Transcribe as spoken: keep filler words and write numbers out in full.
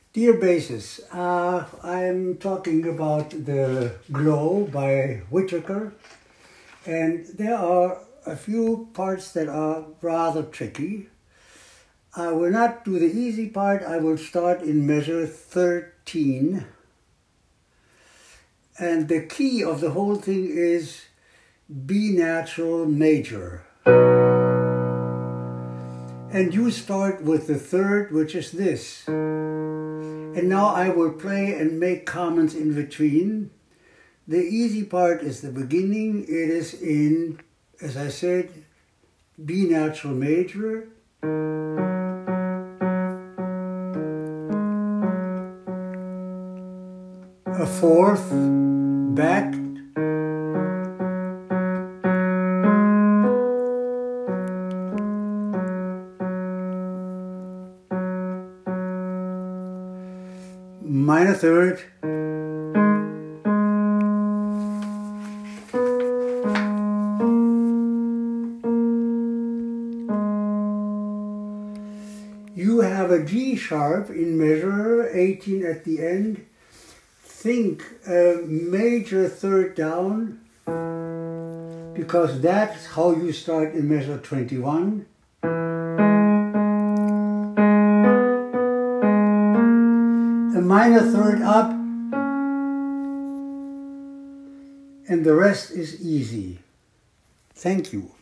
Dear Basses, uh, I'm talking about The Glow by Whittaker, and there are a few parts that are rather tricky. I will not do the easy part. I will start in measure thirteen. And the key of the whole thing is B natural major. And you start with the third, which is this. And now I will play and make comments in between. The easy part is the beginning. It is in, as I said, B natural major. A fourth, back. Minor third. You have a G sharp in measure eighteen at the end. Think a major third down, because that's how you start in measure twenty-one. A minor third up, and the rest is easy. Thank you.